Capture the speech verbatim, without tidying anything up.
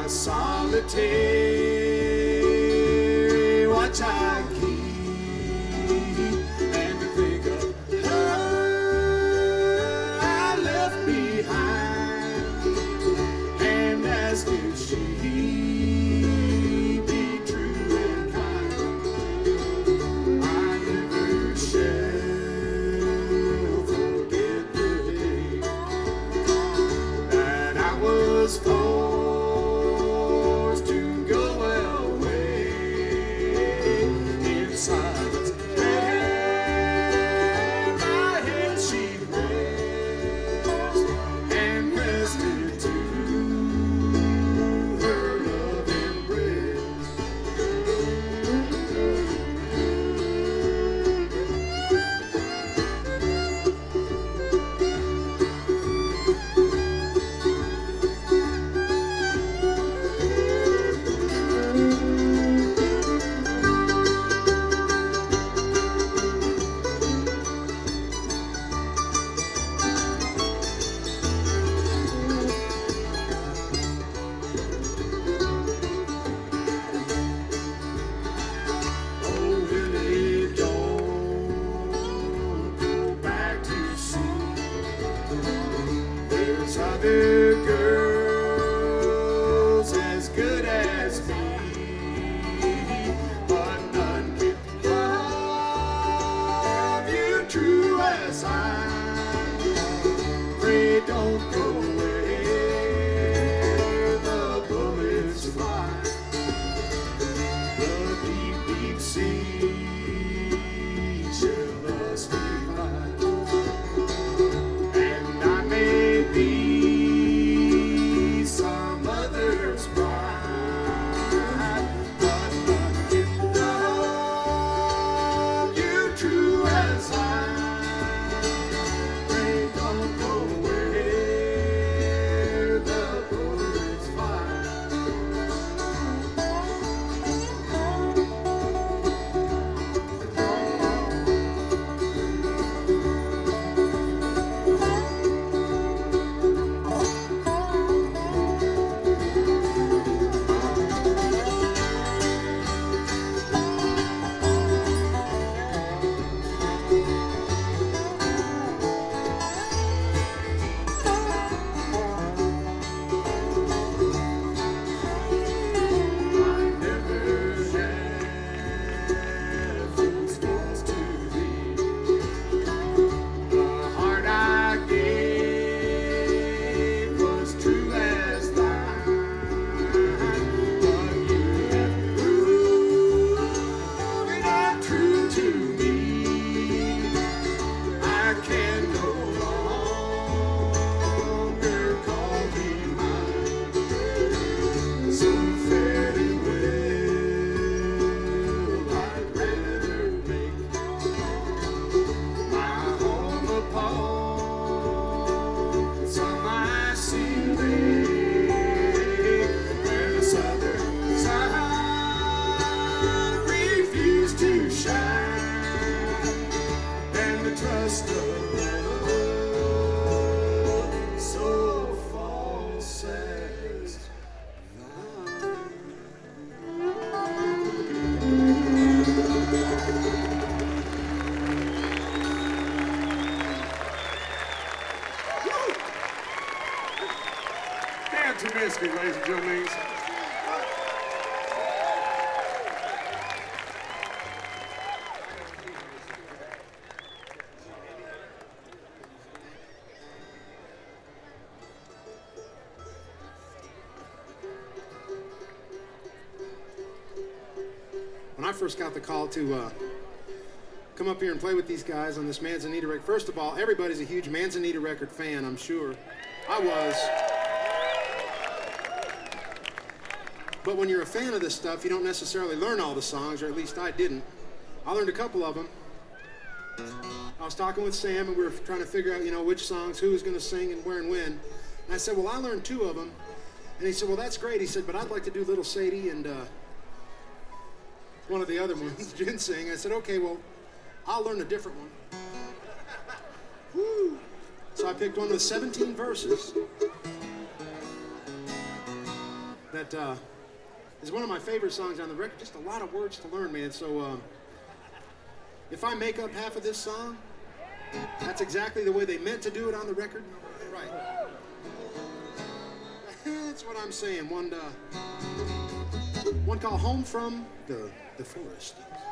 solitary watch I keep, and to think of her I left behind, and ask if she be true and kind. I never shall forget the day that I was forced to go away in silence. And my head she raised and rested to her love embrace. Oh, Willie, don't go back to sea. There's other girls as good as me, but none can love you true as I. Pray don't go where the bullets fly. The deep, deep sea shall us divide, and I may be some other's bride, but none can love you true as I. Pray don't go where the bullets fly. I never have those scars to thee. The heart I gave was true as thine, but you have proven untrue to me. I can no longer call thee mine. So very well, I'd rather make my home upon some icy lake, where the southern sun refused to shine, and the trust of love so false as thine. Dan Trubisky, ladies and gentlemen. When I first got the call to uh, come up here and play with these guys on this Manzanita record, first of all, everybody's a huge Manzanita record fan, I'm sure. I was. But when you're a fan of this stuff, you don't necessarily learn all the songs, or at least I didn't. I learned a couple of them. I was talking with Sam, and we were trying to figure out, you know, which songs, who was going to sing and where and when. And I said, well, I learned two of them. And he said, well, that's great. He said, but I'd like to do Little Sadie and uh, one of the other ones, Ginseng. I said, okay, well, I'll learn a different one. Woo. So I picked one with seventeen verses that that uh, is one of my favorite songs on the record. Just a lot of words to learn, man. So um, if I make up half of this song, that's exactly the way they meant to do it on the record. Right. That's what I'm saying. One, uh, one called Home from the, the Forest.